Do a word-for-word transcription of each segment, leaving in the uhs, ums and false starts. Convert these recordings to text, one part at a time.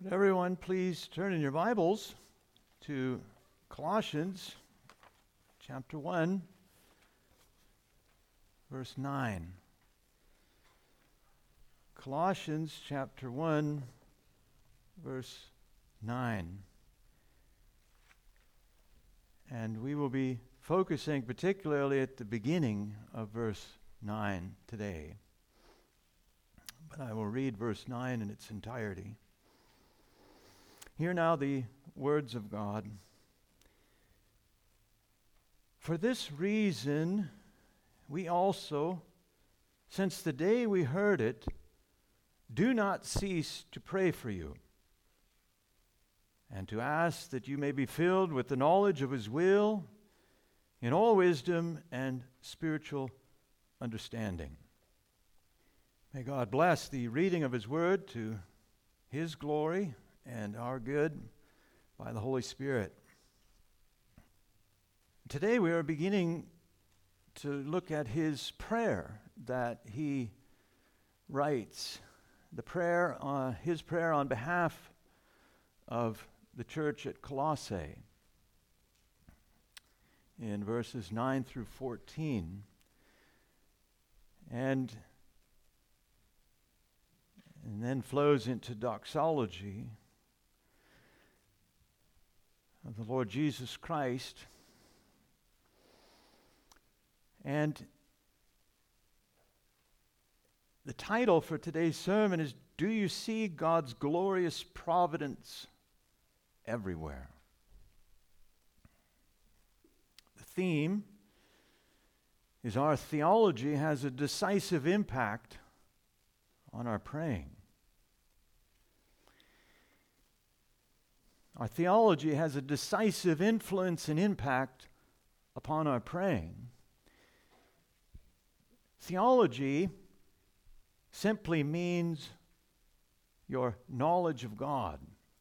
Would everyone please turn in your Bibles to Colossians chapter one, verse nine. Colossians chapter one, verse nine. And we will be focusing particularly at the beginning of verse nine today. But I will read verse nine in its entirety. Hear now the words of God. For this reason, we also, since the day we heard it, do not cease to pray for you, and to ask that you may be filled with the knowledge of His will, in all wisdom and spiritual understanding. May God bless the reading of His word to His glory and our good by the Holy Spirit. Today we are beginning to look at his prayer that he writes, the prayer, uh, his prayer on behalf of the church at Colossae in verses nine through fourteen. And, and then flows into doxology of the Lord Jesus Christ. And the title for today's sermon is, Do You See God's Glorious Providence Everywhere? The theme is our theology has a decisive impact on our praying. Our theology has a decisive influence and impact upon our praying. Theology simply means your knowledge of God.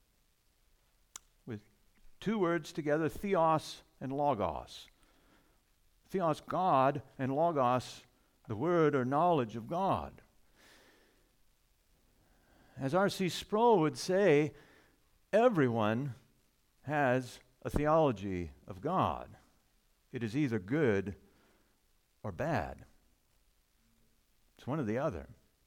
With two words together, theos and logos. Theos, God, and logos, the word or knowledge of God. As R C Sproul would say, everyone has a theology of God. It is either good or bad. It's one or the other.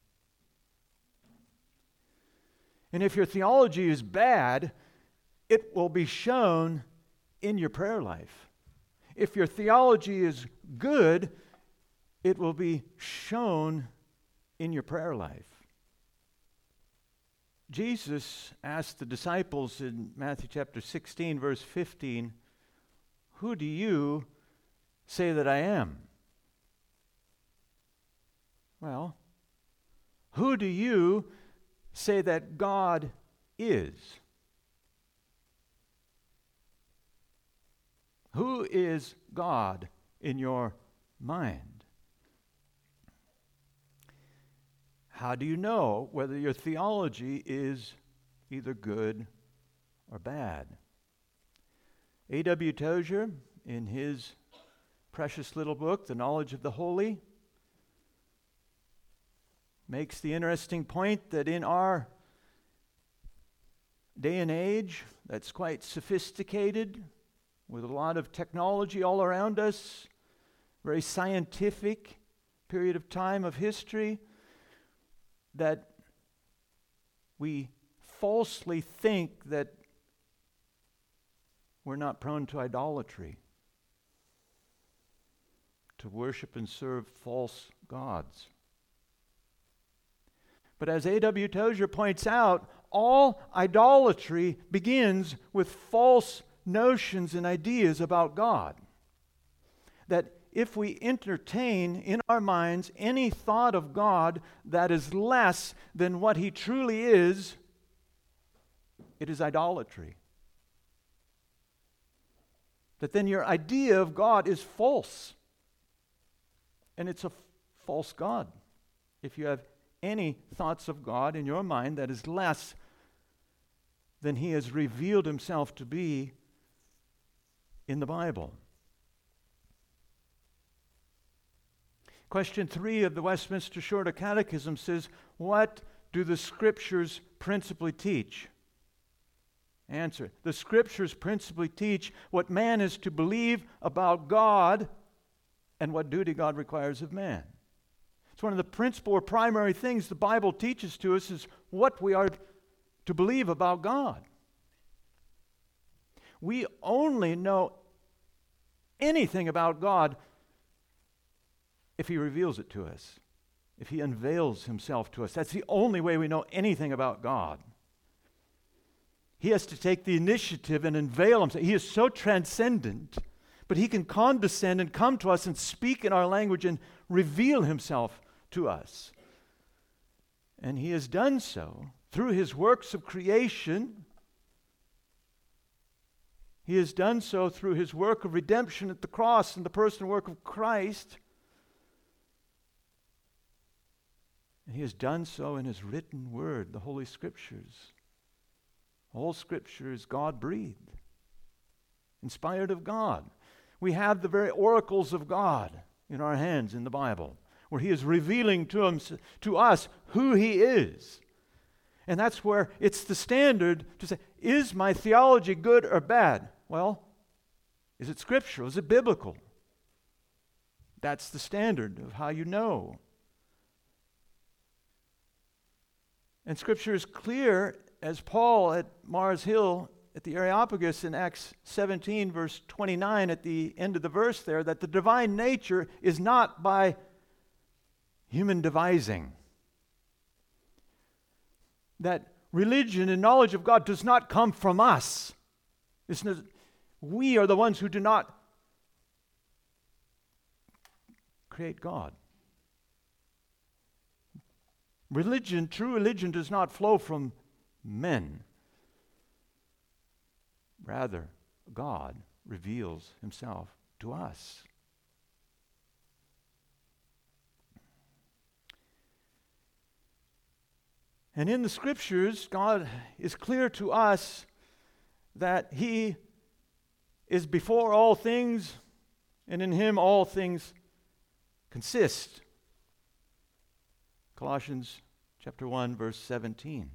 And if your theology is bad, it will be shown in your prayer life. If your theology is good, it will be shown in your prayer life. Jesus asked the disciples in Matthew chapter sixteen, verse fifteen, Who do you say that I am? Well, who do you say that God is? Who is God in your mind? How do you know whether your theology is either good or bad? A W Tozer, in his precious little book, The Knowledge of the Holy, makes the interesting point that in our day and age that's quite sophisticated, with a lot of technology all around us, very scientific period of time of history, that we falsely think that we're not prone to idolatry, to worship and serve false gods. But as A W Tozer points out, all idolatry begins with false notions and ideas about God. That if we entertain in our minds any thought of God that is less than what He truly is, it is idolatry. That then your idea of God is false. And it's a f- false God. If you have any thoughts of God in your mind that is less than He has revealed Himself to be in the Bible. Question three of the Westminster Shorter Catechism says, what do the Scriptures principally teach? Answer. The Scriptures principally teach what man is to believe about God and what duty God requires of man. It's one of the principal or primary things the Bible teaches to us is what we are to believe about God. We only know anything about God if He reveals it to us, if He unveils Himself to us. That's the only way we know anything about God. He has to take the initiative and unveil Himself. He is so transcendent, but He can condescend and come to us and speak in our language and reveal Himself to us. And He has done so through His works of creation. He has done so through His work of redemption at the cross and the person and work of Christ. And He has done so in His written word, the Holy Scriptures. All Scripture is God-breathed, inspired of God. We have the very oracles of God in our hands in the Bible, where He is revealing to, him, to us who He is. And that's where it's the standard to say, is my theology good or bad? Well, is it scriptural? Is it biblical? That's the standard of how you know. And Scripture is clear, as Paul at Mars Hill at the Areopagus in Acts seventeen, verse twenty-nine, at the end of the verse there, that the divine nature is not by human devising. That religion and knowledge of God does not come from us. It's not, we are the ones who do not create God. Religion, true religion, does not flow from men. Rather, God reveals Himself to us. And in the Scriptures, God is clear to us that He is before all things, and in Him all things consist. Colossians chapter one, verse seventeen.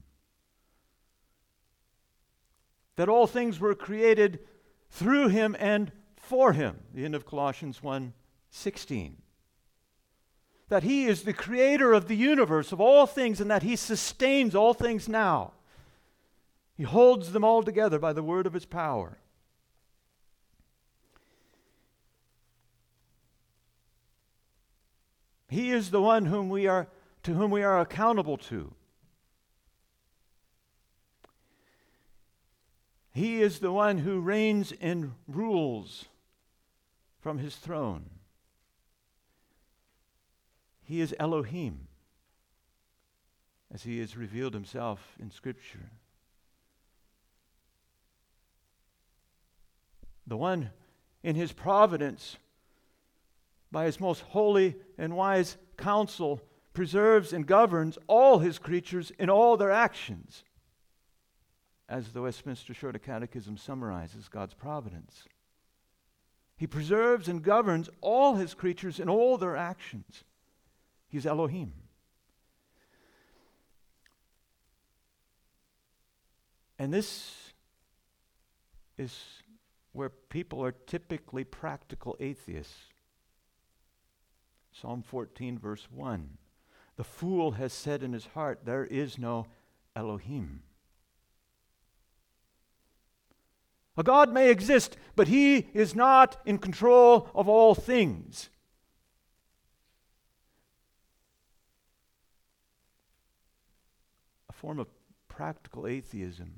That all things were created through Him and for Him. The end of Colossians one sixteen. That He is the creator of the universe, of all things, and that He sustains all things now. He holds them all together by the word of His power. He is the one whom we are, to whom we are accountable to. He is the one who reigns and rules from His throne. He is Elohim, as He has revealed Himself in Scripture. The one in His providence, by His most holy and wise counsel, preserves and governs all His creatures in all their actions, as the Westminster Shorter Catechism summarizes God's providence. He preserves and governs all His creatures in all their actions. He's Elohim. And this is where people are typically practical atheists. Psalm fourteen, verse one. The fool has said in his heart, there is no Elohim. A God may exist, but He is not in control of all things. A form of practical atheism.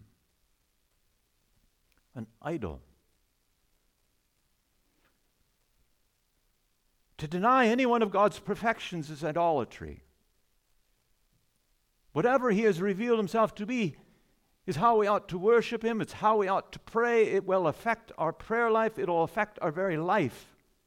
An idol. To deny any one of God's perfections is idolatry. Whatever He has revealed Himself to be is how we ought to worship Him. It's how we ought to pray. It will affect our prayer life. It will affect our very life.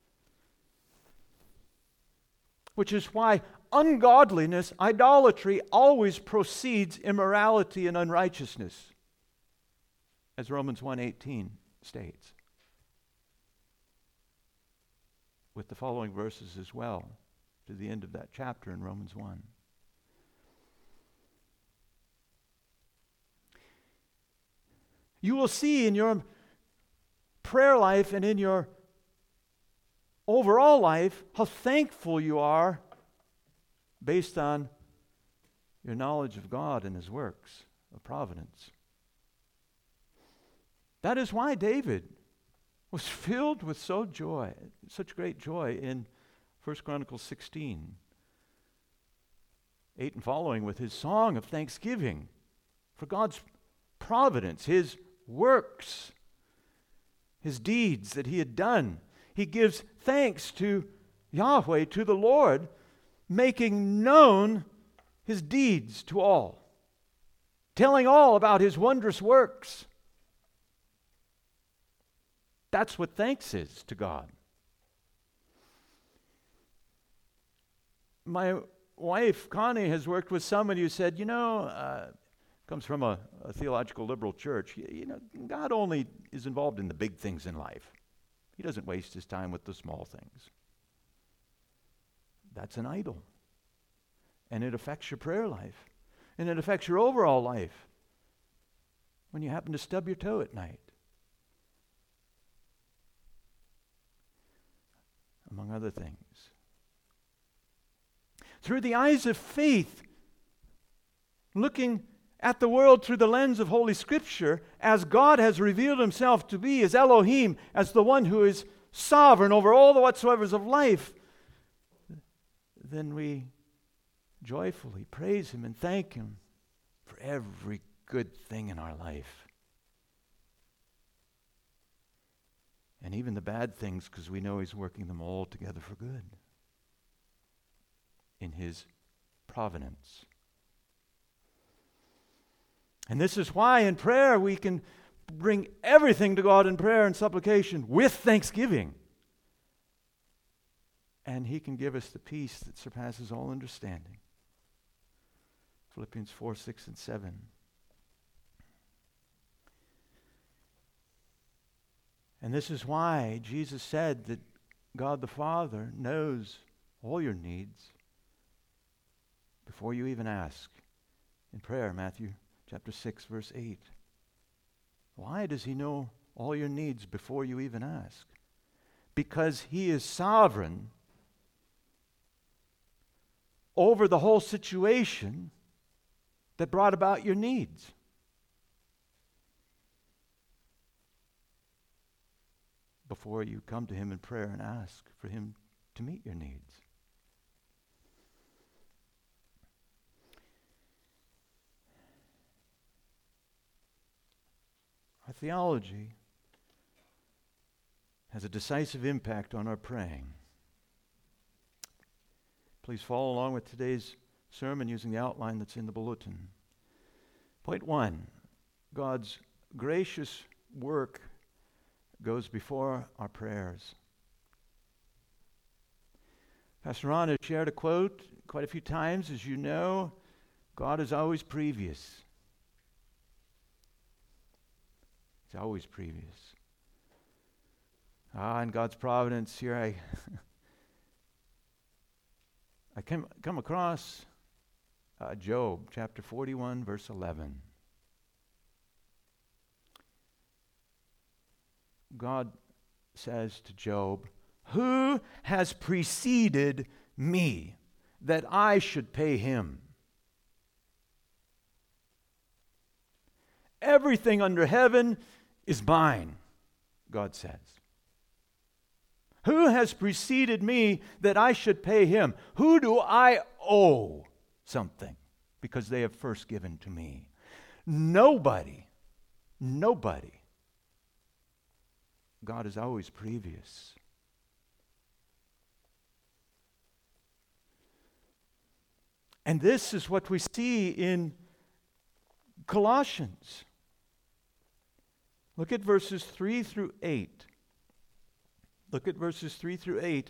Which is why ungodliness, idolatry, always precedes immorality and unrighteousness, as Romans one eighteen states, with the following verses as well, to the end of that chapter in Romans one. You will see in your prayer life and in your overall life how thankful you are based on your knowledge of God and His works of providence. That is why David was filled with so joy, such great joy in First Chronicles sixteen, eight and following, with his song of thanksgiving for God's providence, His works, His deeds that He had done. He gives thanks to Yahweh, to the Lord, making known His deeds to all, telling all about His wondrous works. That's what thanks is to God. My wife, Connie, has worked with somebody who said, you know, uh, comes from a, a theological liberal church, you, you know, God only is involved in the big things in life. He doesn't waste His time with the small things. That's an idol. And it affects your prayer life. And it affects your overall life when you happen to stub your toe at night. Among other things. Through the eyes of faith, looking at the world through the lens of Holy Scripture, as God has revealed Himself to be, as Elohim, as the one who is sovereign over all the whatsoevers of life, then we joyfully praise Him and thank Him for every good thing in our life. And even the bad things, because we know He's working them all together for good in His providence. And this is why in prayer we can bring everything to God in prayer and supplication with thanksgiving. And He can give us the peace that surpasses all understanding. Philippians four, six, and seven. And this is why Jesus said that God the Father knows all your needs before you even ask. In prayer, Matthew chapter six, verse eight. Why does He know all your needs before you even ask? Because He is sovereign over the whole situation that brought about your needs. Before you come to Him in prayer and ask for Him to meet your needs. Our theology has a decisive impact on our praying. Please follow along with today's sermon using the outline that's in the bulletin. Point one, God's gracious work goes before our prayers. Pastor Ron has shared a quote quite a few times. As you know, God is always previous. He's always previous. Ah, in God's providence, here I I come, come across uh, Job chapter forty-one, verse eleven. God says to Job, "Who has preceded me that I should pay him?" Everything under heaven is mine, God says. Who has preceded me that I should pay him? Who do I owe something because they have first given to me? Nobody. Nobody. God is always previous. And this is what we see in Colossians. Look at verses three through eight. Look at verses three through eight.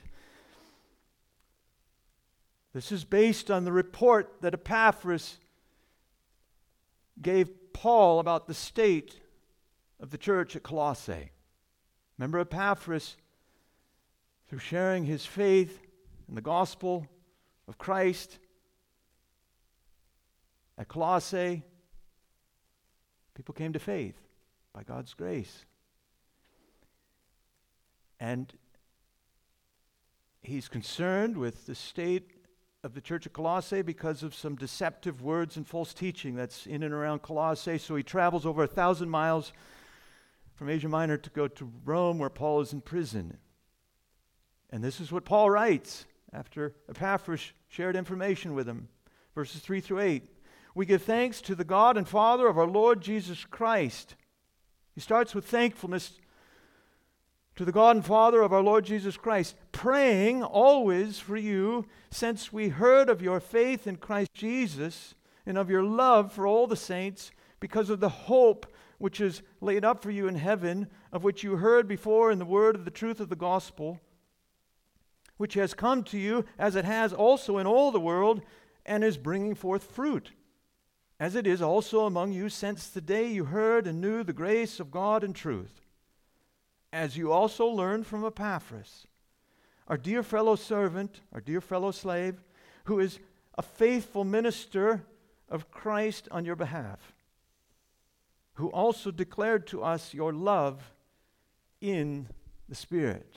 This is based on the report that Epaphras gave Paul about the state of the church at Colossae. Remember Epaphras, through sharing his faith in the gospel of Christ at Colossae, people came to faith. by God's grace. And he's concerned with the state of the church of Colossae because of some deceptive words and false teaching that's in and around Colossae. So he travels over a thousand miles from Asia Minor to go to Rome, where Paul is in prison. And this is what Paul writes after Epaphras shared information with him. Verses three through eight. We give thanks to the God and Father of our Lord Jesus Christ. He starts with thankfulness to the God and Father of our Lord Jesus Christ, praying always for you, since we heard of your faith in Christ Jesus and of your love for all the saints, because of the hope which is laid up for you in heaven, of which you heard before in the word of the truth of the gospel, which has come to you, as it has also in all the world, and is bringing forth fruit, as it is also among you since the day you heard and knew the grace of God and truth, as you also learned from Epaphras, our dear fellow servant, our dear fellow slave, who is a faithful minister of Christ on your behalf, who also declared to us your love in the Spirit.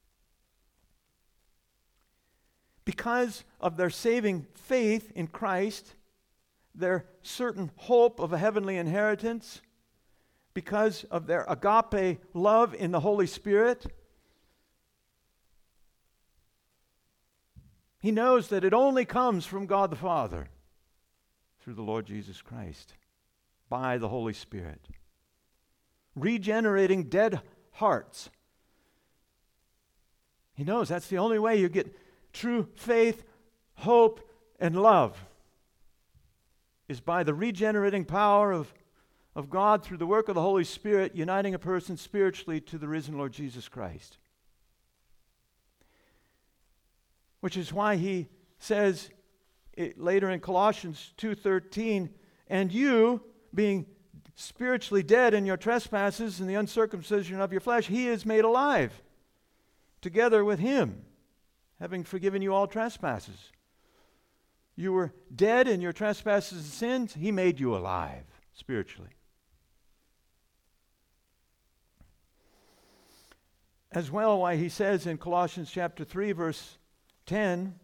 Because of their saving faith in Christ, their certain hope of a heavenly inheritance, because of their agape love in the Holy Spirit, he knows that it only comes from God the Father through the Lord Jesus Christ by the Holy Spirit, regenerating dead hearts. He knows that's the only way you get true faith, hope, and love, is by the regenerating power of, of God through the work of the Holy Spirit, uniting a person spiritually to the risen Lord Jesus Christ. Which is why he says it later in Colossians two thirteen, and you, being spiritually dead in your trespasses and the uncircumcision of your flesh, he is made alive together with him, having forgiven you all trespasses. You were dead in your trespasses and sins. He made you alive spiritually. As well, why he says in Colossians chapter three, verse ten,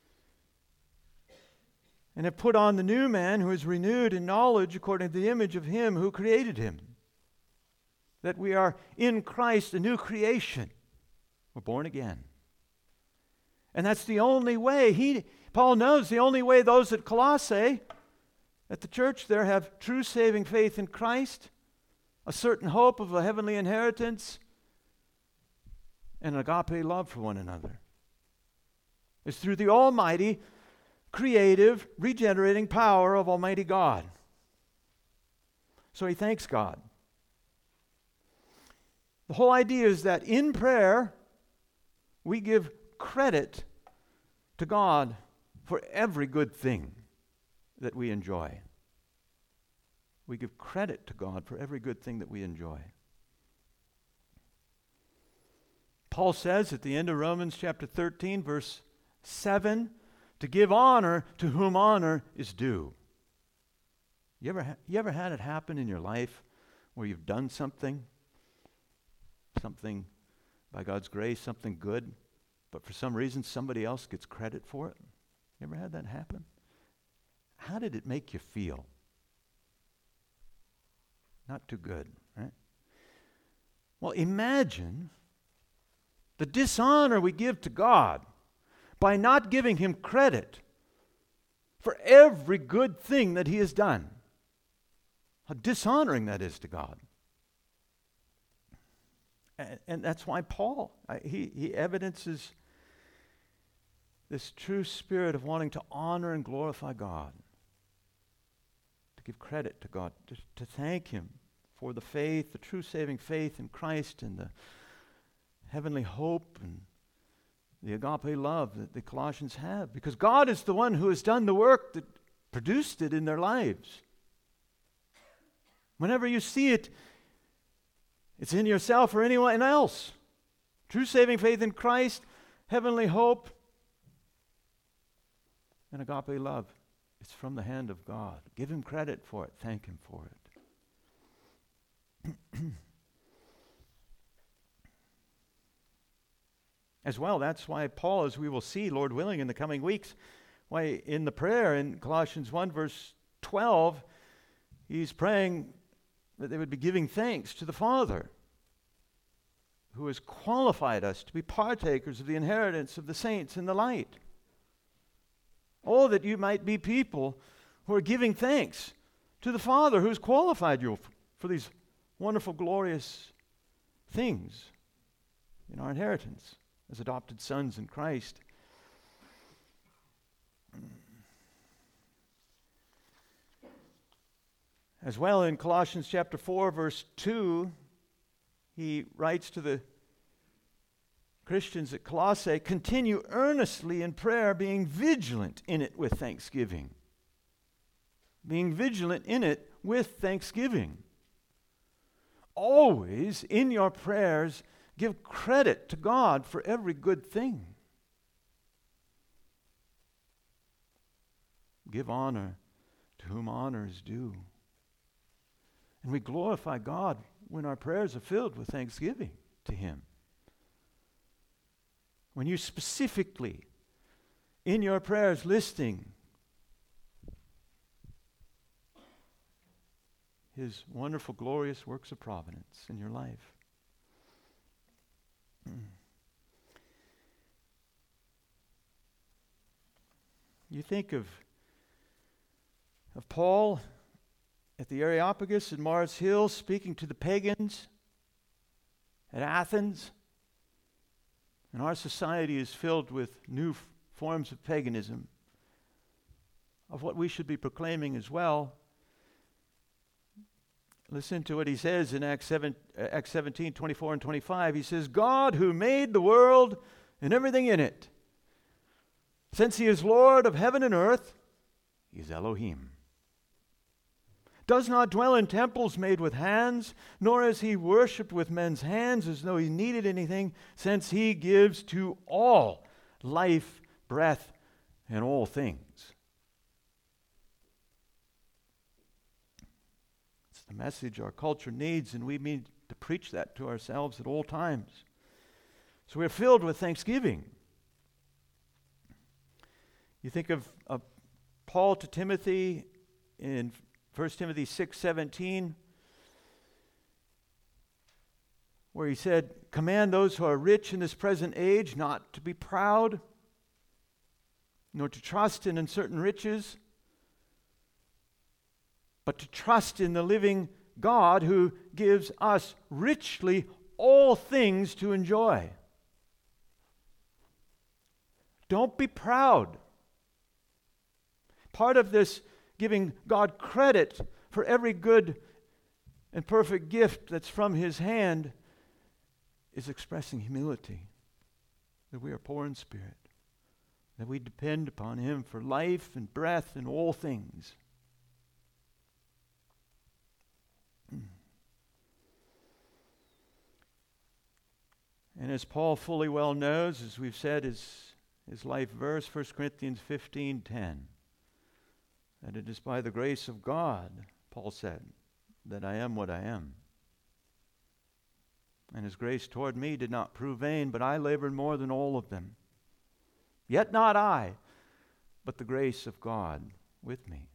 and have put on the new man who is renewed in knowledge according to the image of him who created him. That we are in Christ a new creation. We're born again. And that's the only way. He, Paul knows the only way those at Colossae, at the church there, have true saving faith in Christ, a certain hope of a heavenly inheritance, and agape love for one another, is through the almighty, creative, regenerating power of Almighty God. So he thanks God. The whole idea is that in prayer, we give credit to God for every good thing that we enjoy. We give credit to God for every good thing that we enjoy. Paul says at the end of Romans chapter thirteen, verse seven, to give honor to whom honor is due. You ever, ha- you ever had it happen in your life where you've done something, something by God's grace, something good, but for some reason somebody else gets credit for it? You ever had that happen? How did it make you feel? Not too good, right? Well, imagine the dishonor we give to God by not giving him credit for every good thing that he has done. How dishonoring that is to God. And, and that's why Paul, uh, he, he evidences this true spirit of wanting to honor and glorify God, to give credit to God, to, to thank him for the faith, the true saving faith in Christ, and the heavenly hope and the agape love that the Colossians have, because God is the one who has done the work that produced it in their lives. Whenever you see it, it's in yourself or anyone else. True saving faith in Christ, heavenly hope, and agape love. It's from the hand of God. Give him credit for it. Thank him for it. As well, that's why Paul, as we will see, Lord willing, in the coming weeks, why in the prayer in Colossians one, verse twelve, he's praying that they would be giving thanks to the Father, who has qualified us to be partakers of the inheritance of the saints in the light. Oh, that you might be people who are giving thanks to the Father who has qualified you f- for these wonderful, glorious things in our inheritance as adopted sons in Christ. As well, in Colossians chapter four, verse two, he writes to the Christians at Colossae, continue earnestly in prayer, being vigilant in it with thanksgiving. Being vigilant in it with thanksgiving. Always in your prayers, give credit to God for every good thing. Give honor to whom honor is due. And we glorify God when our prayers are filled with thanksgiving to Him. When you specifically, in your prayers, listing His wonderful, glorious works of providence in your life. You think of, of Paul at the Areopagus in Mars Hill speaking to the pagans at Athens. And our society is filled with new f- forms of paganism, of what we should be proclaiming as well. Listen to what he says in Acts, seven, uh, Acts seventeen, twenty-four and twenty-five. He says, God who made the world and everything in it, since He is Lord of heaven and earth, He is Elohim. Does not dwell in temples made with hands, nor is He worshipped with men's hands as though He needed anything, since He gives to all life, breath, and all things. It's the message our culture needs, and we need to preach that to ourselves at all times. So we're filled with thanksgiving. You think of, of Paul to Timothy in First Timothy six seventeen, where he said, command those who are rich in this present age not to be proud, nor to trust in uncertain riches, but to trust in the living God who gives us richly all things to enjoy. Don't be proud. Part of this giving God credit for every good and perfect gift that's from His hand is expressing humility, that we are poor in spirit, that we depend upon Him for life and breath and all things. And as Paul fully well knows, as we've said, his, his life verse, First Corinthians fifteen ten, that it is by the grace of God, Paul said, that I am what I am. And His grace toward me did not prove vain, but I labored more than all of them. Yet not I, but the grace of God with me.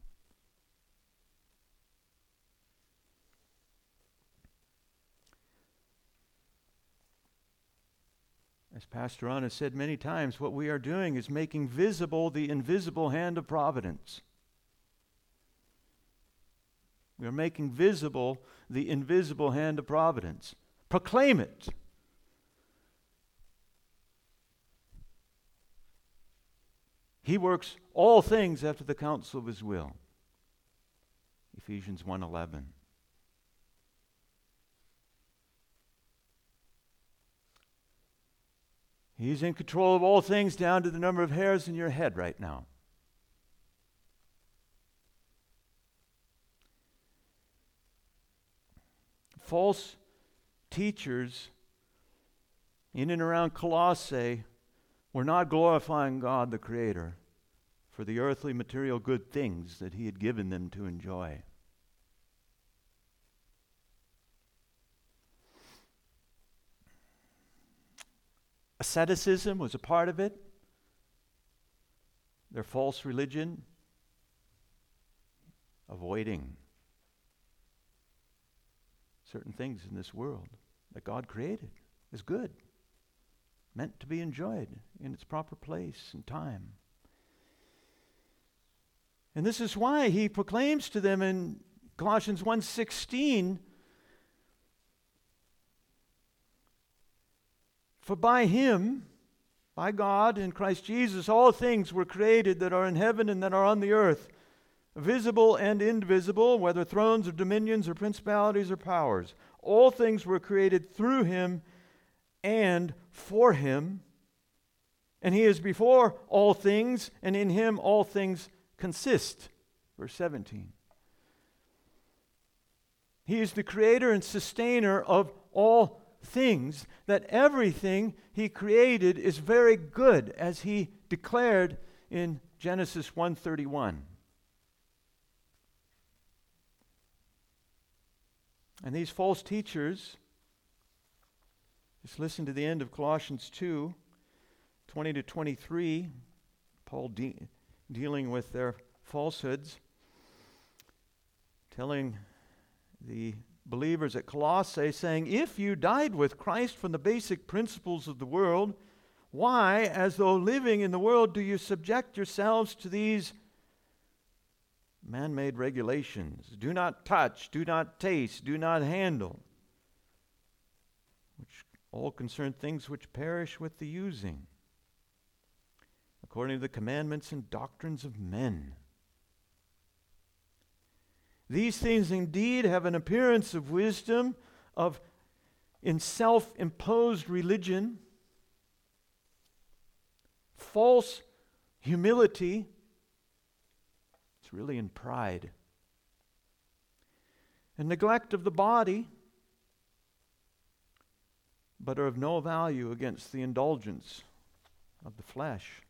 As Pastor Ron has said many times, what we are doing is making visible the invisible hand of providence. We are making visible the invisible hand of providence. Proclaim it. He works all things after the counsel of His will. Ephesians one eleven. He's in control of all things down to the number of hairs in your head right now. False teachers in and around Colossae were not glorifying God the Creator for the earthly material good things that He had given them to enjoy. Asceticism was a part of it. Their false religion, avoiding certain things in this world that God created is good, meant to be enjoyed in its proper place and time. And this is why he proclaims to them in Colossians one sixteen, for by him, by God in Christ Jesus, all things were created that are in heaven and that are on the earth, visible and invisible, whether thrones or dominions or principalities or powers. All things were created through him and for him. And he is before all things, and in him all things consist. Verse seventeen. He is the creator and sustainer of all things, that everything he created is very good, as he declared in Genesis one thirty-one. And these false teachers, just listen to the end of Colossians two, twenty to twenty-three, Paul de- dealing with their falsehoods, telling the believers at Colossae, saying, if you died with Christ from the basic principles of the world, why, as though living in the world, do you subject yourselves to these man-made regulations? Do not touch, do not taste, do not handle, which all concern things which perish with the using, according to the commandments and doctrines of men. These things indeed have an appearance of wisdom, of in self-imposed religion, false humility. It's really in pride. And neglect of the body, but are of no value against the indulgence of the flesh.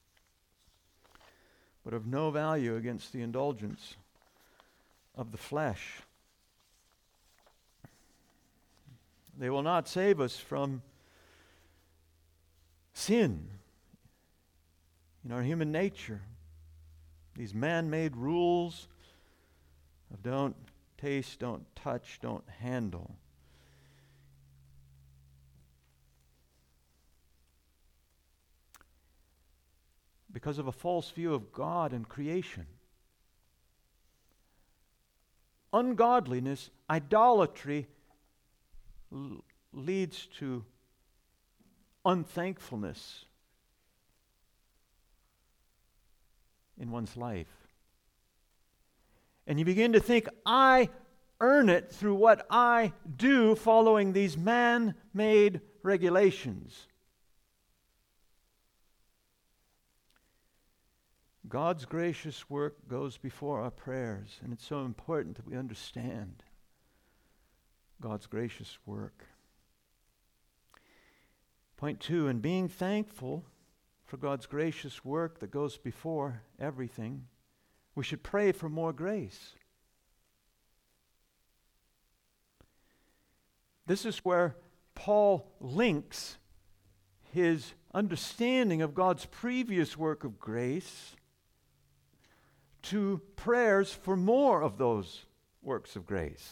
But of no value against the indulgence of the flesh. They will not save us from sin in our human nature. These man-made rules of don't taste, don't touch, don't handle. Because of a false view of God and creation. Ungodliness, idolatry, l- leads to unthankfulness in one's life. And you begin to think, I earn it through what I do following these man-made regulations. God's gracious work goes before our prayers, and it's so important that we understand God's gracious work. Point two, in being thankful for God's gracious work that goes before everything, we should pray for more grace. This is where Paul links his understanding of God's previous work of grace to prayers for more of those works of grace.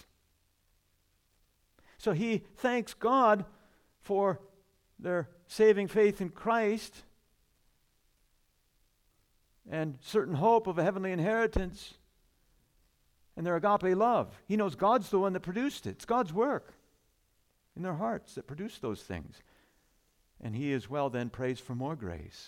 So he thanks God for their saving faith in Christ and certain hope of a heavenly inheritance and their agape love. He knows God's the one that produced it. It's God's work in their hearts that produced those things. And he as well then prays for more grace.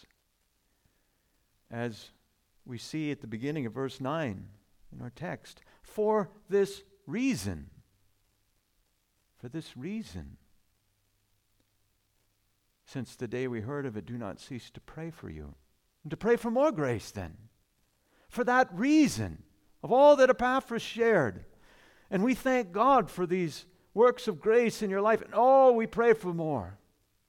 As we see at the beginning of verse nine in our text, for this reason, for this reason, since the day we heard of it, do not cease to pray for you. And to pray for more grace then. For that reason, of all that Epaphras shared. And we thank God for these works of grace in your life. And oh, we pray for more.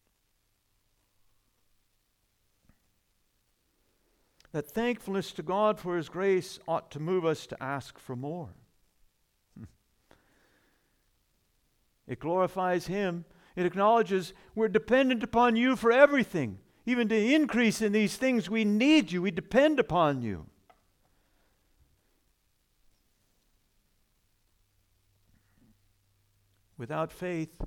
That thankfulness to God for his grace ought to move us to ask for more. It glorifies him. It acknowledges we're dependent upon you for everything. Even to increase in these things, we need you. We depend upon you. Without faith,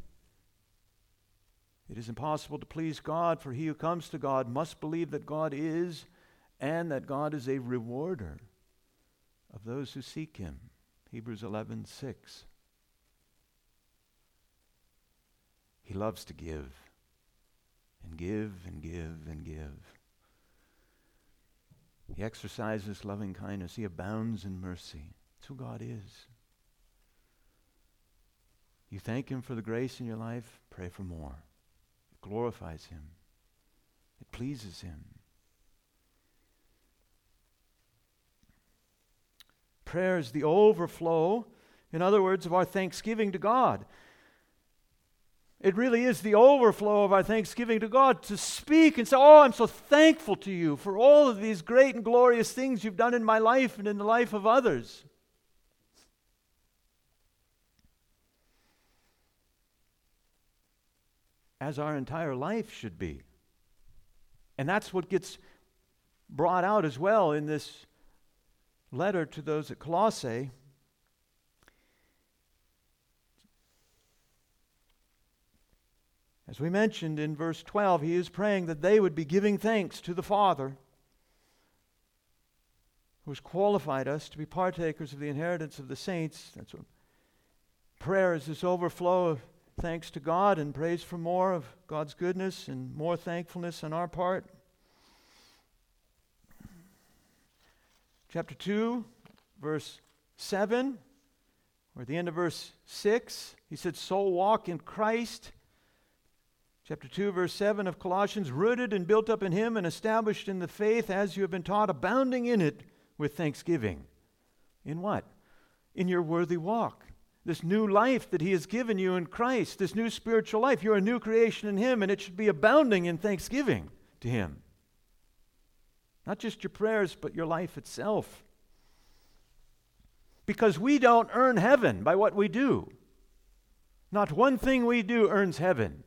it is impossible to please God, for he who comes to God must believe that God is, and that God is a rewarder of those who seek him. Hebrews eleven six. He loves to give, and give, and give, and give. He exercises loving kindness. He abounds in mercy. That's who God is. You thank him for the grace in your life, pray for more. It glorifies him. It pleases him. Prayer is the overflow, in other words, of our thanksgiving to God. It really is the overflow of our thanksgiving to God to speak and say, oh, I'm so thankful to you for all of these great and glorious things you've done in my life and in the life of others. As our entire life should be. And that's what gets brought out as well in this letter to those at Colossae. As we mentioned in verse twelve, he is praying that they would be giving thanks to the Father who has qualified us to be partakers of the inheritance of the saints. That's what prayer is, this overflow of thanks to God and praise for more of God's goodness and more thankfulness on our part. Chapter two, verse seven, or at the end of verse six, he said, so walk in Christ. Chapter two, verse seven of Colossians, rooted and built up in him and established in the faith as you have been taught, abounding in it with thanksgiving. In what? In your worthy walk. This new life that he has given you in Christ, this new spiritual life. You're a new creation in him, and it should be abounding in thanksgiving to him. Not just your prayers, but your life itself. Because we don't earn heaven by what we do. Not one thing we do earns heaven.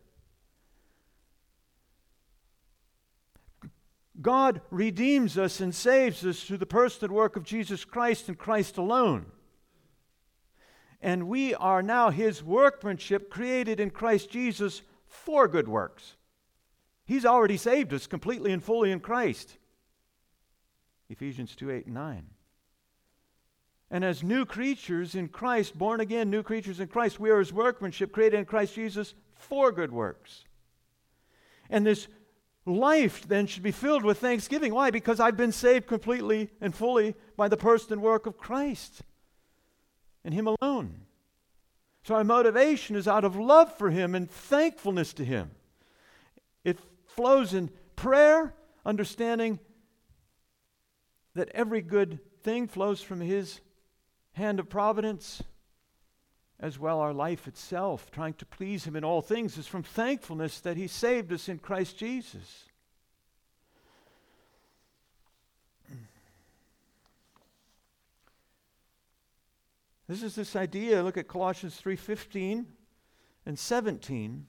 God redeems us and saves us through the person and work of Jesus Christ and Christ alone. And we are now his workmanship created in Christ Jesus for good works. He's already saved us completely and fully in Christ. Ephesians two, eight and nine. And as new creatures in Christ, born again, new creatures in Christ, we are his workmanship created in Christ Jesus for good works. And this life then should be filled with thanksgiving. Why? Because I've been saved completely and fully by the person and work of Christ and him alone. So our motivation is out of love for him and thankfulness to him. It flows in prayer, understanding that every good thing flows from his hand of providence, as well our life itself, trying to please him in all things, is from thankfulness that he saved us in Christ Jesus. This is this idea. Look at Colossians three fifteen and seventeen.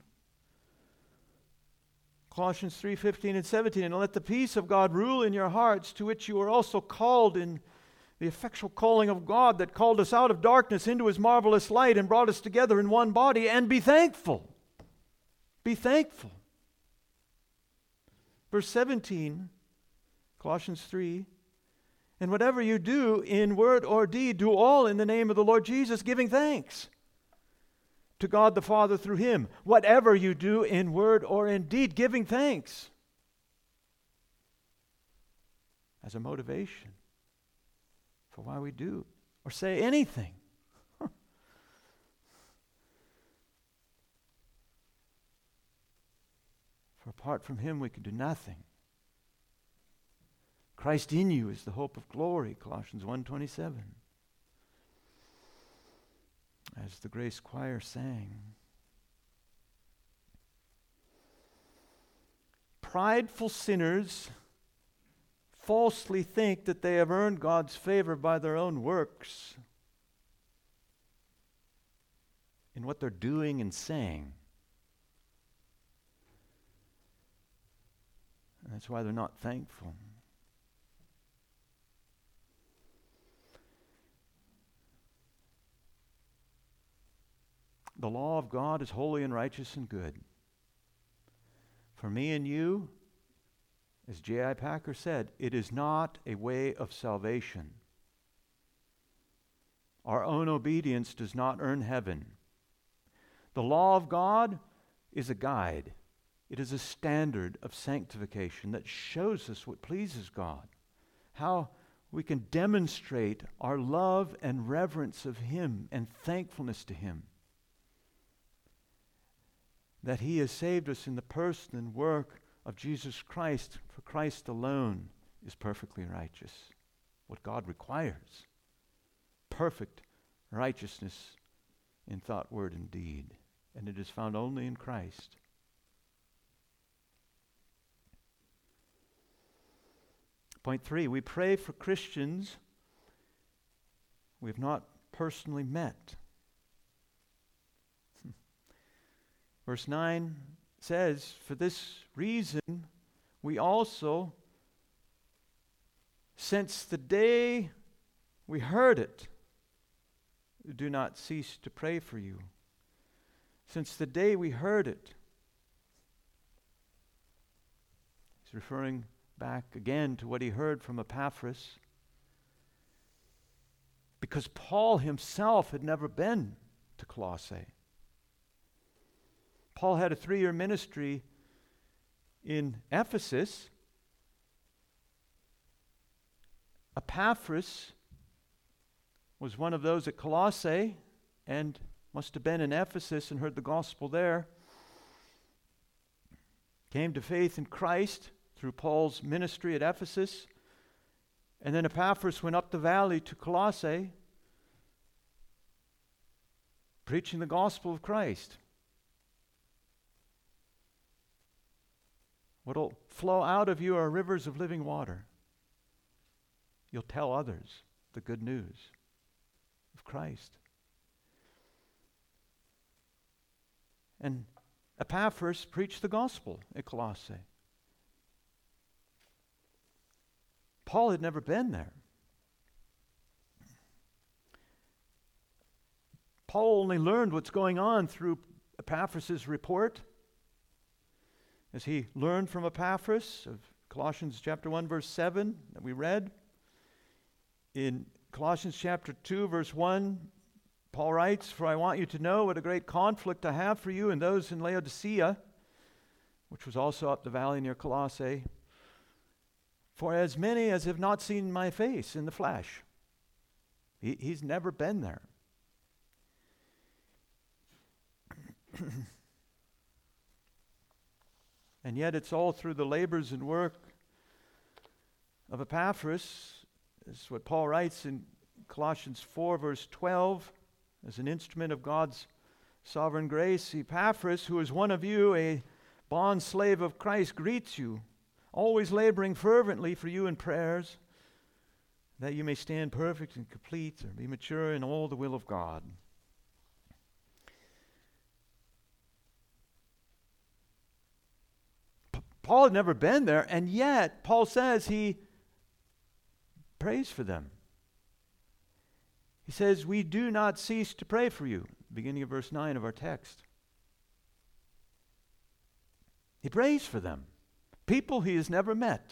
Colossians three fifteen and seventeen. And let the peace of God rule in your hearts, to which you are also called in the effectual calling of God that called us out of darkness into his marvelous light and brought us together in one body, and be thankful. Be thankful. Verse seventeen, Colossians three. And whatever you do in word or deed, do all in the name of the Lord Jesus, giving thanks to God the Father through him. Whatever you do in word or in deed, giving thanks. As a motivation for why we do or say anything. For apart from him we can do nothing. Christ in you is the hope of glory, Colossians one twenty-seven. As the Grace Choir sang. Prideful sinners falsely think that they have earned God's favor by their own works in what they're doing and saying. That's why they're not thankful. The law of God is holy and righteous and good. For me and you, as J I Packer said, it is not a way of salvation. Our own obedience does not earn heaven. The law of God is a guide. It is a standard of sanctification that shows us what pleases God, how we can demonstrate our love and reverence of Him and thankfulness to Him, that He has saved us in the person and work of Jesus Christ, for Christ alone is perfectly righteous. What God requires, perfect righteousness in thought, word, and deed. And it is found only in Christ. Point three, we pray for Christians we have not personally met. Verse nine says, for this reason we also, since the day we heard it, do not cease to pray for you. Since the day we heard it. He's referring back again to what he heard from Epaphras, because Paul himself had never been to Colossae. Paul had a three-year ministry in Ephesus. Epaphras was one of those at Colossae and must have been in Ephesus and heard the gospel there. Came to faith in Christ through Paul's ministry at Ephesus. And then Epaphras went up the valley to Colossae, preaching the gospel of Christ. What will flow out of you are rivers of living water. You'll tell others the good news of Christ. And Epaphras preached the gospel at Colossae. Paul had never been there. Paul only learned what's going on through Epaphras' report. As he learned from Epaphras of Colossians chapter one, verse seven that we read. In Colossians chapter two, verse one, Paul writes, for I want you to know what a great conflict I have for you and those in Laodicea, which was also up the valley near Colossae. For as many as have not seen my face in the flesh. He, he's never been there. And yet it's all through the labors and work of Epaphras. This is what Paul writes in Colossians four, verse twelve. As an instrument of God's sovereign grace, Epaphras, who is one of you, a bond slave of Christ, greets you, always laboring fervently for you in prayers, that you may stand perfect and complete, or be mature in all the will of God. P- Paul had never been there, and yet Paul says he prays for them. He says, we do not cease to pray for you, beginning of verse nine of our text. He prays for them. People he has never met.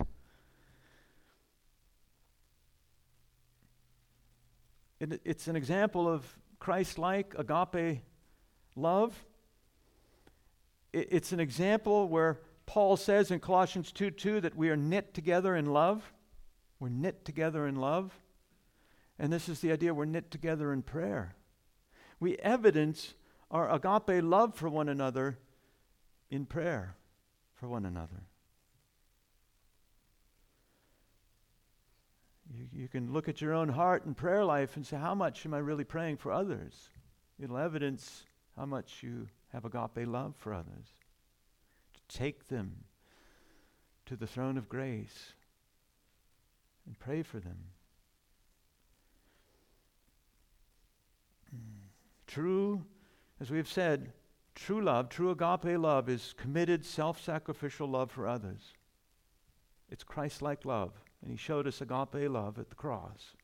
It, it's an example of Christ-like agape love. It, it's an example where Paul says in Colossians two two that we are knit together in love. We're knit together in love. And this is the idea, we're knit together in prayer. We evidence our agape love for one another in prayer for one another. You, you can look at your own heart and prayer life and say, how much am I really praying for others? It'll evidence how much you have agape love for others. To take them to the throne of grace and pray for them. True, as we have said, true love, true agape love is committed, self-sacrificial love for others. It's Christ-like love. And he showed us agape love at the cross.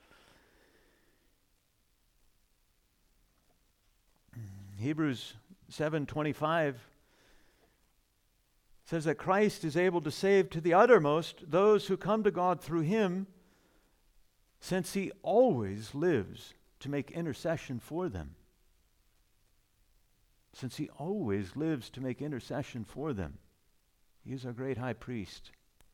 Hebrews seven twenty-five says that Christ is able to save to the uttermost those who come to God through him, since he always lives to make intercession for them. Since he always lives to make intercession for them. He is our great high priest.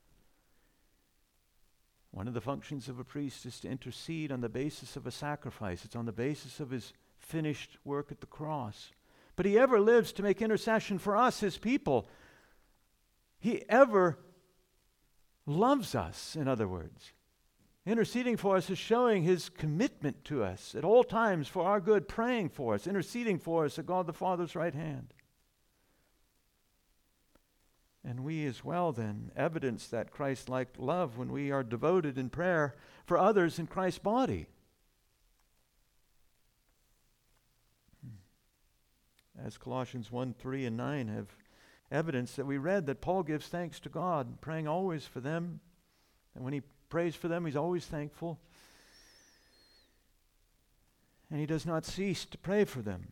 One of the functions of a priest is to intercede on the basis of a sacrifice. It's on the basis of his finished work at the cross. But he ever lives to make intercession for us, his people. He ever loves us, in other words. Interceding for us is showing his commitment to us at all times for our good, praying for us, interceding for us at God the Father's right hand. And we as well then evidence that Christ-like love when we are devoted in prayer for others in Christ's body. As Colossians one, three, and nine have evidence that we read, that Paul gives thanks to God, praying always for them. And when he prays for them, he's always thankful. And he does not cease to pray for them.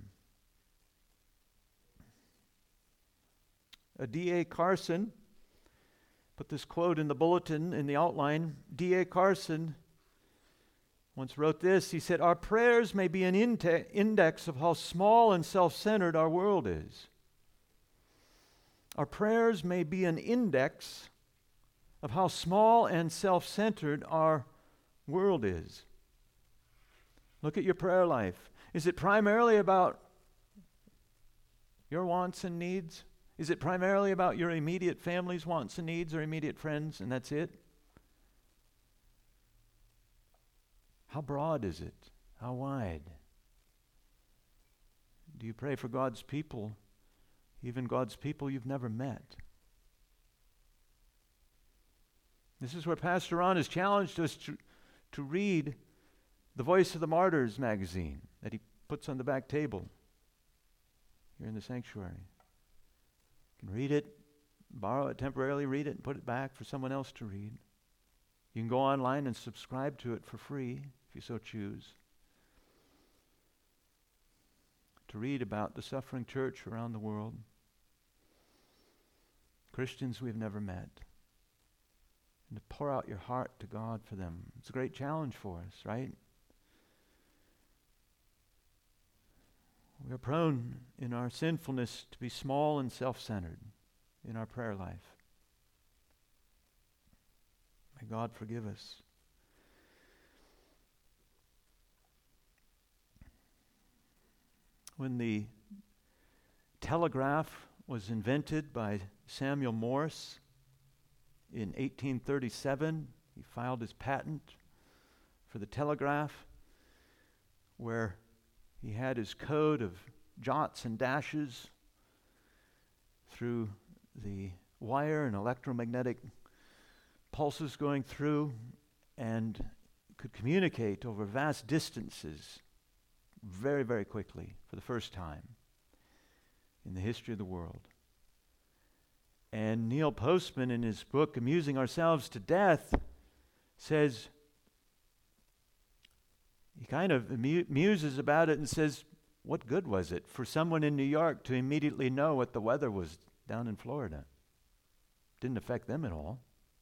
A D A Carson put this quote in the bulletin in the outline. D A Carson once wrote this. He said, "Our prayers may be an inte- index of how small and self-centered our world is. Our prayers may be an index of how small and self-centered our world is." Look at your prayer life. Is it primarily about your wants and needs? Is it primarily about your immediate family's wants and needs or immediate friends, and that's it? How broad is it? How wide? Do you pray for God's people, even God's people you've never met? This is where Pastor Ron has challenged us to, to read the Voice of the Martyrs magazine that he puts on the back table here in the sanctuary. You can read it, borrow it temporarily, read it, and put it back for someone else to read. You can go online and subscribe to it for free, if you so choose, to read about the suffering church around the world, Christians we've never met, and to pour out your heart to God for them. It's a great challenge for us, right? We are prone in our sinfulness to be small and self-centered in our prayer life. May God forgive us. When the telegraph was invented by Samuel Morse in eighteen thirty-seven, he filed his patent for the telegraph, where he had his code of jots and dashes through the wire and electromagnetic pulses going through, and could communicate over vast distances very, very quickly for the first time in the history of the world. And Neil Postman, in his book Amusing Ourselves to Death, says, he kind of amu- muses about it and says, what good was it for someone in New York to immediately know what the weather was down in Florida? Didn't affect them at all.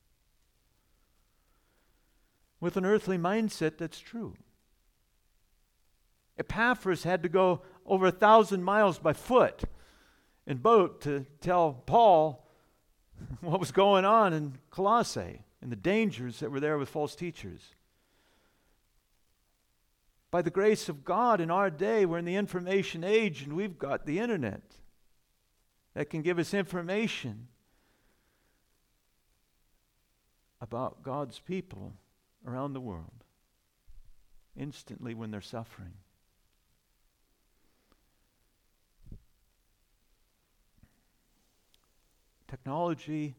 With an earthly mindset, that's true. Epaphras had to go over a thousand miles by foot and boat to tell Paul what was going on in Colossae and the dangers that were there with false teachers. By the grace of God, in our day, we're in the information age, and we've got the internet that can give us information about God's people around the world instantly when they're suffering. Technology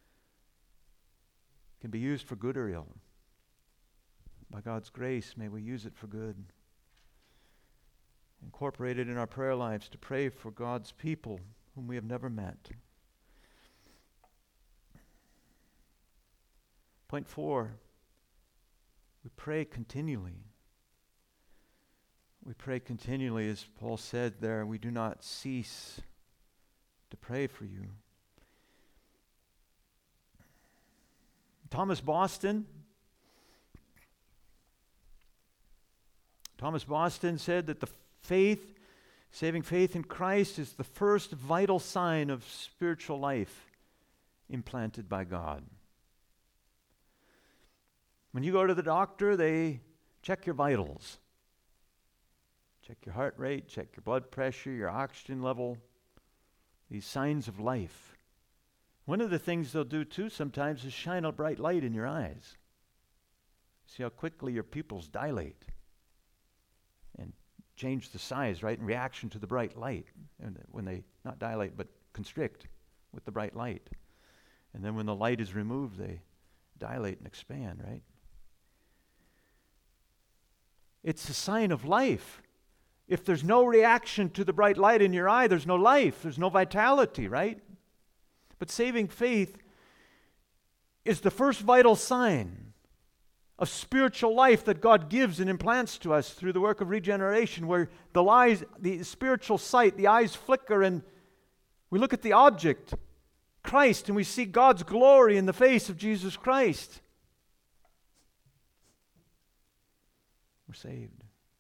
can be used for good or ill. By God's grace, may we use it for good. Incorporate it in our prayer lives to pray for God's people whom we have never met. Point four, we pray continually. We pray continually, as Paul said there, we do not cease to pray for you. Thomas Boston, Thomas Boston said that the faith, saving faith in Christ is the first vital sign of spiritual life implanted by God. When you go to the doctor, they check your vitals. Check your heart rate, check your blood pressure, your oxygen level, these signs of life. One of the things they'll do too sometimes is shine a bright light in your eyes. See how quickly your pupils dilate and change the size, right, in reaction to the bright light. And when they, not dilate, but constrict with the bright light. And then when the light is removed, they dilate and expand, right? It's a sign of life. If there's no reaction to the bright light in your eye, there's no life, there's no vitality, right? But saving faith is the first vital sign of spiritual life that God gives and implants to us through the work of regeneration, where the eyes, the spiritual sight, the eyes flicker and we look at the object, Christ, and we see God's glory in the face of Jesus Christ. We're saved.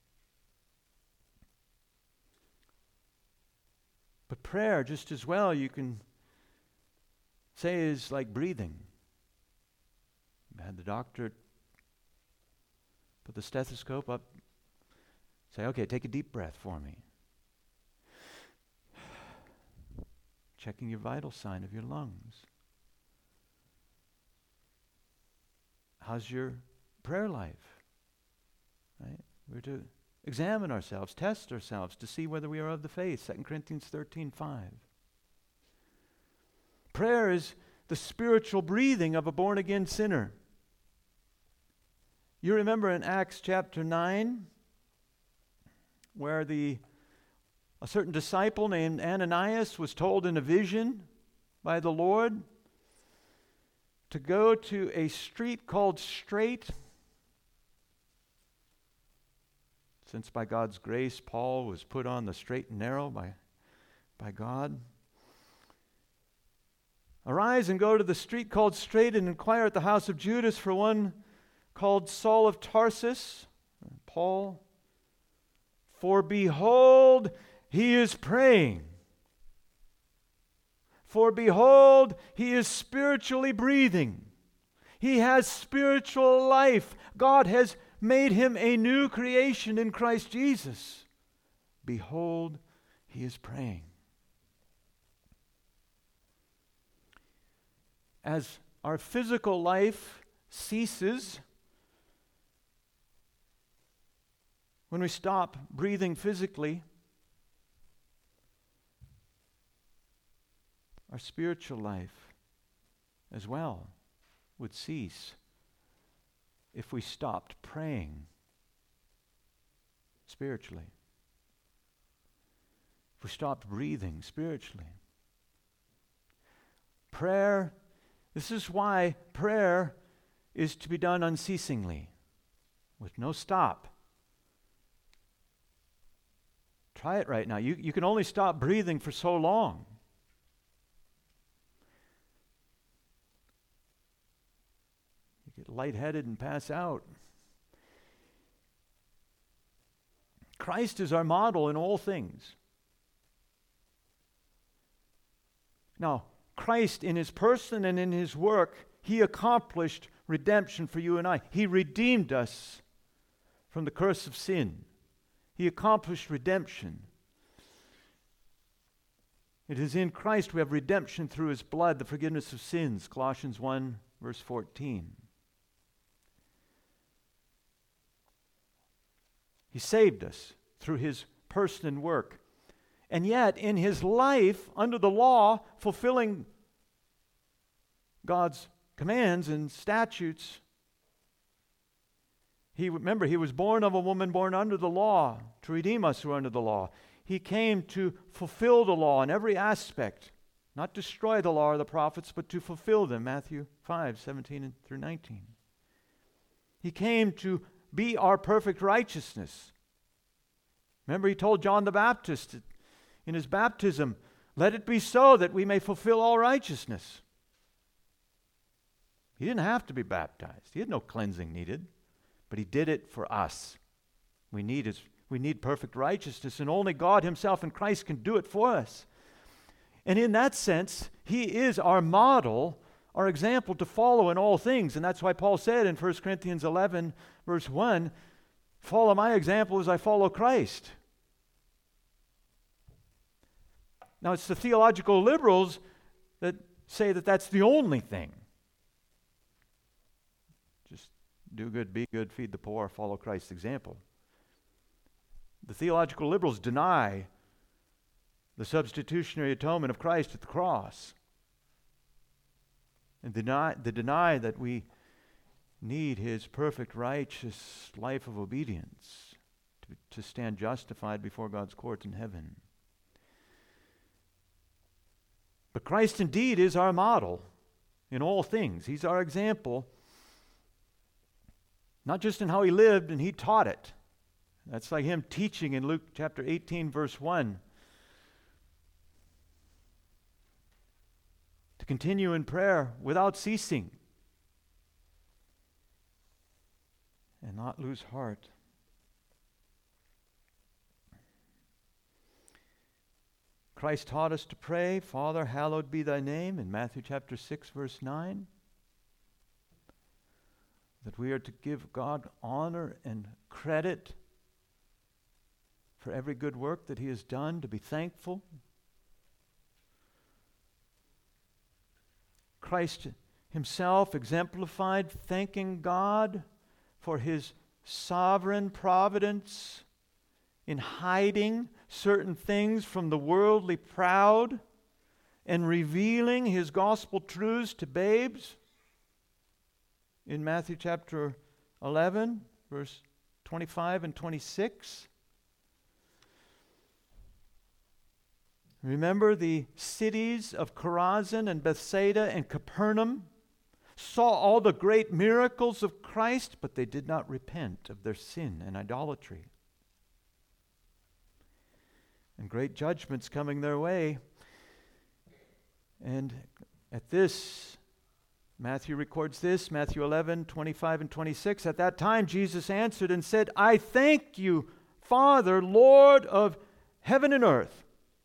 But prayer, just as well, you can say is like breathing. You had the doctor put the stethoscope up, say, okay, take a deep breath for me. Checking your vital sign of your lungs. How's your prayer life? Right? We're to examine ourselves, test ourselves to see whether we are of the faith. Second Corinthians thirteen five. Prayer is the spiritual breathing of a born-again sinner. You remember in Acts chapter nine, where the a certain disciple named Ananias was told in a vision by the Lord to go to a street called Straight. Since by God's grace, Paul was put on the straight and narrow by, by God. Arise and go to the street called Straight and inquire at the house of Judas for one called Saul of Tarsus, Paul. For behold, he is praying. For behold, he is spiritually breathing. He has spiritual life. God has made him a new creation in Christ Jesus. Behold, he is praying. As our physical life ceases, when we stop breathing physically, our spiritual life as well would cease if we stopped praying spiritually. If we stopped breathing spiritually. Prayer, this is why prayer is to be done unceasingly, with no stop. Try it right now. You, you can only stop breathing for so long. You get lightheaded and pass out. Christ is our model in all things. Now, Christ in his person and in his work, he accomplished redemption for you and I. He redeemed us from the curse of sin. He accomplished redemption. It is in Christ we have redemption through his blood, the forgiveness of sins, Colossians one, verse fourteen. He saved us through his person and work. And yet, in his life, under the law, fulfilling God's commands and statutes, he, remember, he was born of a woman born under the law to redeem us who are under the law. He came to fulfill the law in every aspect not destroy the law or the prophets, but to fulfill them. Matthew five, seventeen through nineteen. He came to be our perfect righteousness. Remember, he told John the Baptist in his baptism, let it be so that we may fulfill all righteousness. He didn't have to be baptized. He had no cleansing needed, but he did it for us. We need his, we need perfect righteousness, and only God himself in Christ can do it for us. And in that sense, he is our model, our example to follow in all things. And that's why Paul said in First Corinthians eleven, verse one, follow my example as I follow Christ. Now, it's the theological liberals that say that that's the only thing. Just do good, be good, feed the poor, follow Christ's example. The theological liberals deny the substitutionary atonement of Christ at the cross. And deny, they deny that we need his perfect, righteous life of obedience to, to stand justified before God's courts in heaven. But Christ indeed is our model in all things. He's our example, not just in how he lived, and he taught it. That's like him teaching in Luke chapter eighteen, verse one. To continue in prayer without ceasing and not lose heart. Christ taught us to pray, Father, hallowed be thy name, in Matthew chapter six, verse nine. That we are to give God honor and credit for every good work that he has done, to be thankful. Christ himself exemplified thanking God for his sovereign providence in hiding certain things from the worldly proud and revealing his gospel truths to babes. In Matthew chapter eleven, verse twenty-five and twenty-six. Remember, the cities of Chorazin and Bethsaida and Capernaum saw all the great miracles of Christ, but they did not repent of their sin and idolatry. And great judgments coming their way. And at this, Matthew records this, Matthew eleven, twenty-five and twenty-six. At that time, Jesus answered and said, I thank you, Father, Lord of heaven and earth,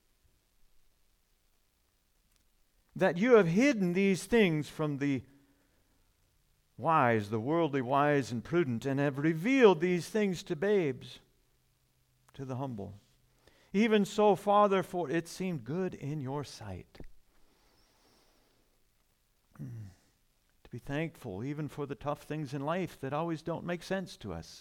that you have hidden these things from the wise, the worldly wise and prudent, and have revealed these things to babes, to the humble. Even so, Father, for it seemed good in your sight. Mm. To be thankful even for the tough things in life that always don't make sense to us.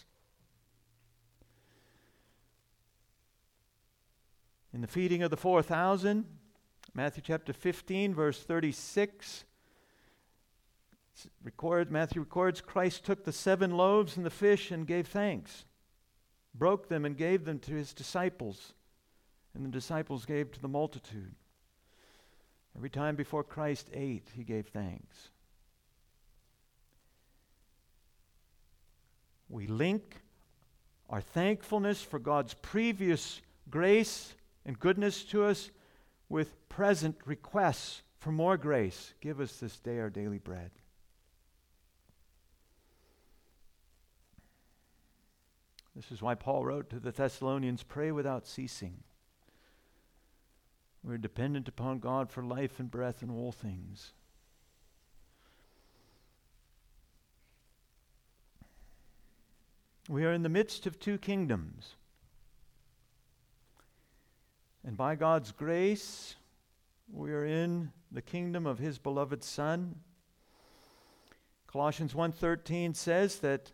In the feeding of the four thousand, Matthew chapter fifteen, verse thirty-six, record, Matthew records, Christ took the seven loaves and the fish and gave thanks, broke them and gave them to his disciples, and the disciples gave to the multitude. Every time before Christ ate, he gave thanks. We link our thankfulness for God's previous grace and goodness to us with present requests for more grace. Give us this day our daily bread. This is why Paul wrote to the Thessalonians, pray without ceasing. We're dependent upon God for life and breath in all things. We are in the midst of two kingdoms. And by God's grace, we are in the kingdom of his beloved Son. Colossians one thirteen says that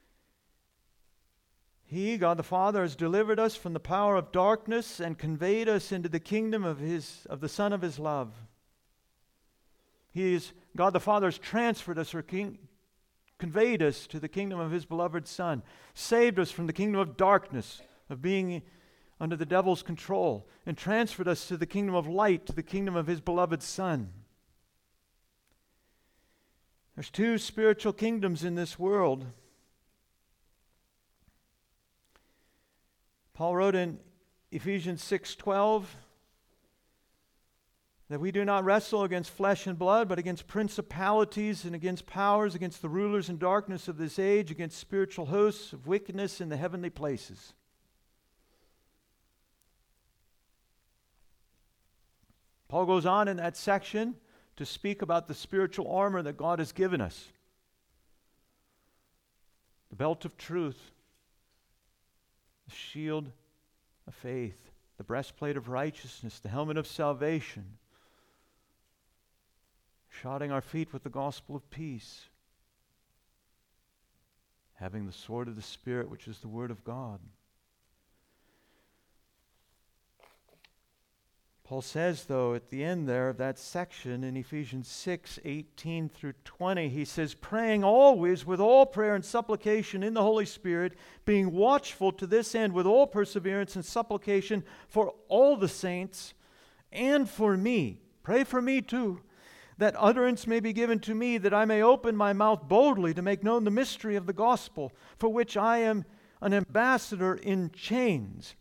he, God the Father, has delivered us from the power of darkness and conveyed us into the kingdom of his of the Son of his love. He is, God the Father has transferred us or king, conveyed us to the kingdom of his beloved Son, saved us from the kingdom of darkness, of being under the devil's control and transferred us to the kingdom of light, to the kingdom of his beloved Son. There's two spiritual kingdoms in this world. Paul wrote in Ephesians six twelve that we do not wrestle against flesh and blood, but against principalities and against powers, against the rulers and darkness of this age, against spiritual hosts of wickedness in the heavenly places. Paul goes on in that section to speak about the spiritual armor that God has given us. The belt of truth, the shield of faith, the breastplate of righteousness, the helmet of salvation, shodding our feet with the gospel of peace, having the sword of the Spirit, which is the word of God. Paul says, though, at the end there of that section in Ephesians six eighteen through twenty, he says, praying always with all prayer and supplication in the Holy Spirit, being watchful to this end with all perseverance and supplication for all the saints and for me. Pray for me too, that utterance may be given to me, that I may open my mouth boldly to make known the mystery of the gospel, for which I am an ambassador in chains,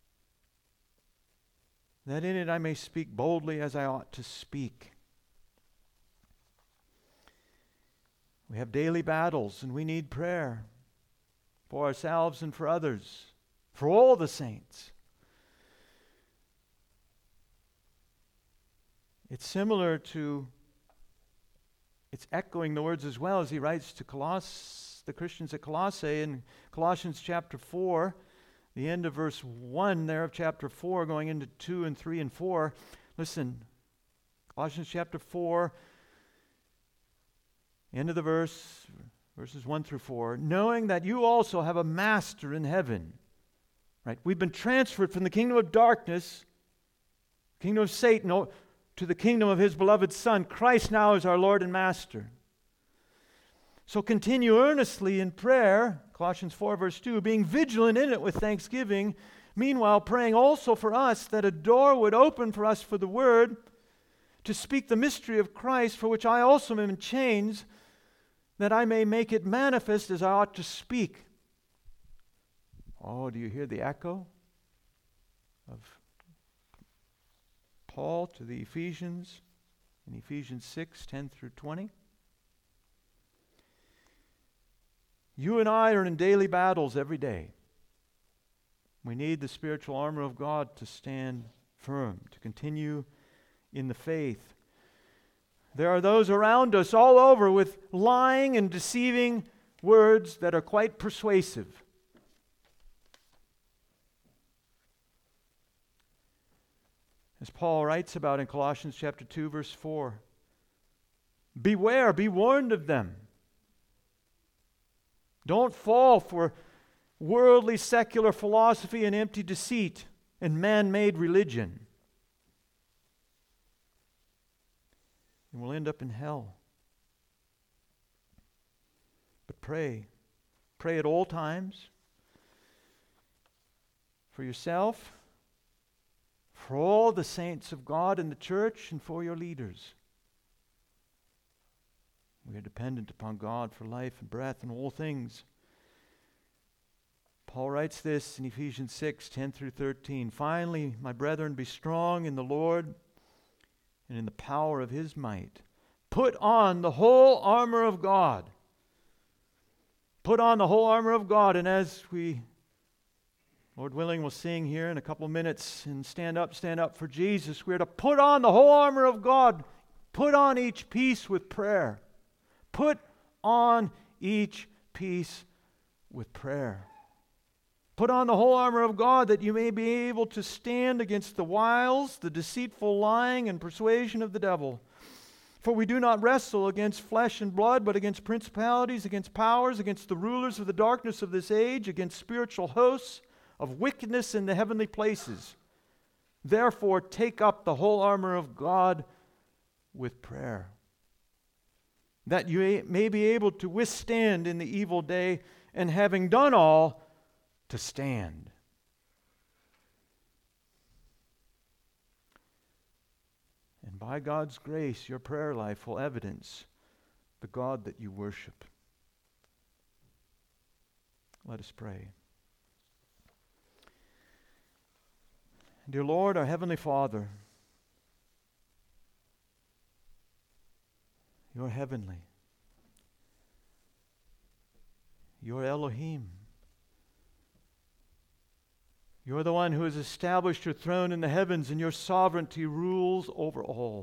that in it I may speak boldly as I ought to speak. We have daily battles, and we need prayer for ourselves and for others, for all the saints. It's similar to, it's echoing the words as well as he writes to Coloss, the Christians at Colossae in Colossians chapter four, the end of verse one there of chapter four, going into two and three and four. Listen, Colossians chapter four, end of the verse, verses one through four, knowing that you also have a master in heaven. Right? We've been transferred from the kingdom of darkness, kingdom of Satan, to the kingdom of his beloved Son. Christ now is our Lord and Master. So continue earnestly in prayer, Colossians four verse two, being vigilant in it with thanksgiving, meanwhile praying also for us that a door would open for us for the word, to speak the mystery of Christ, for which I also am in chains, that I may make it manifest as I ought to speak. Oh, do you hear the echo of Paul to the Ephesians in Ephesians six ten through twenty? You and I are in daily battles every day. We need the spiritual armor of God to stand firm, to continue in the faith. There are those around us all over with lying and deceiving words that are quite persuasive. As Paul writes about in Colossians chapter two, verse four, beware, be warned of them. Don't fall for worldly secular philosophy and empty deceit and man-made religion. And we'll end up in hell. But pray. Pray at all times for yourself, for all the saints of God in the church, and for your leaders. We are dependent upon God for life and breath and all things. Paul writes this in Ephesians six ten through thirteen. Finally, my brethren, be strong in the Lord and in the power of his might. Put on the whole armor of God. Put on the whole armor of God. And as we, Lord willing, will sing here in a couple minutes and stand up, stand up for Jesus, we're to put on the whole armor of God. Put on each piece with prayer. Put on each piece with prayer. Put on the whole armor of God that you may be able to stand against the wiles, the deceitful lying and persuasion of the devil. For we do not wrestle against flesh and blood, but against principalities, against powers, against the rulers of the darkness of this age, against spiritual hosts of wickedness in the heavenly places. Therefore, take up the whole armor of God with prayer, that you may be able to withstand in the evil day, and having done all, to stand. And by God's grace, your prayer life will evidence the God that you worship. Let us pray. Dear Lord, our Heavenly Father, you're heavenly. You're Elohim. You're the one who has established your throne in the heavens, and your sovereignty rules over all.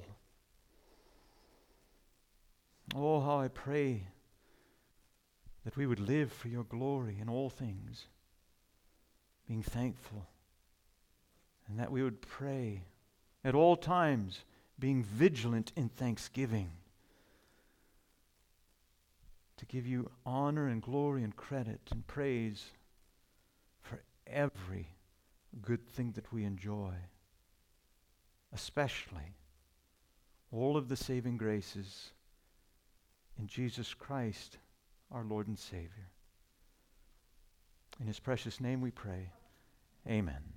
Oh, how I pray that we would live for your glory in all things, being thankful, and that we would pray at all times, being vigilant in thanksgiving, to give you honor and glory and credit and praise for every good thing that we enjoy, especially all of the saving graces in Jesus Christ, our Lord and Savior. In his precious name we pray. Amen.